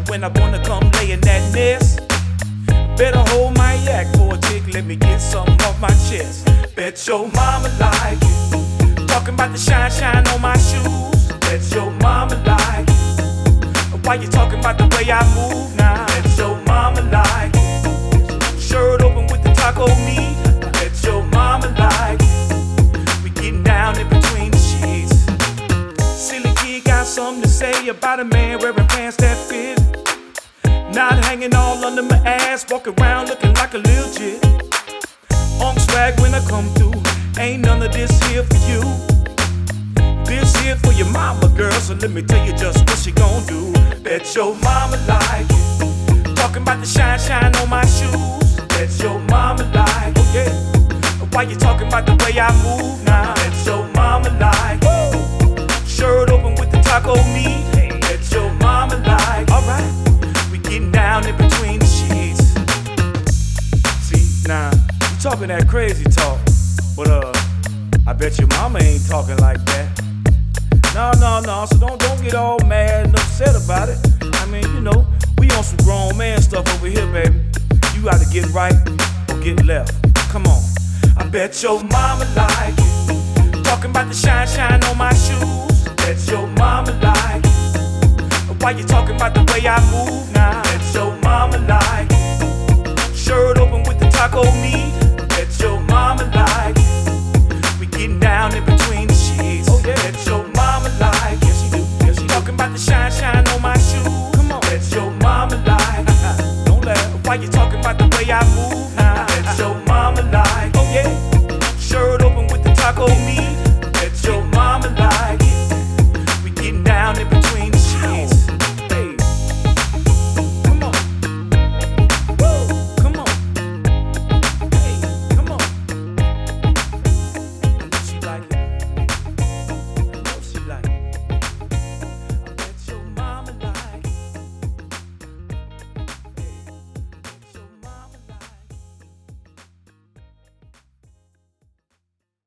when I wanna come lay in that nest. Better hold my yak for a tick, let me get something off my chest. Bet your mama like it. Talking about the shine, shine on my shoes. Bet your mama like it. Why you talking about the way I move now? Bet your mama like it. Shirt open with the taco meat. Bet your mama like it. We getting down in between the sheets. Silly kid got something to say about a man wearing pants that fit. Not hanging all under my ass, walking around looking like a lil jit. On swag when I come through, ain't none of this here for you. This here for your mama, girl, so let me tell you just what she gon' do. Bet your mama like it. Talking about the shine, shine on my shoes. Bet your mama like it, oh yeah. Why you talking about the way I move now? Bet your mama like it. Shirt open with the taco meat. Bet your mama like it. Alright. Getting down in between the sheets. See, now, you talking that crazy talk, but I bet your mama ain't talking like that. No, so don't get all mad and upset about it. I mean, you know, we on some grown man stuff over here, baby. You gotta get right or get left. Come on. I bet your mama like it. Talking about the shine, shine on my shoes. Bet your mama like it. Why you talking about the way I move now? Bet your mama like it. Shirt open with the taco meat. Bet your mama like it. We getting down in between the sheets. Oh yeah. Bet your mama like it. Yes, she do. Yes, she talking about the shine, shine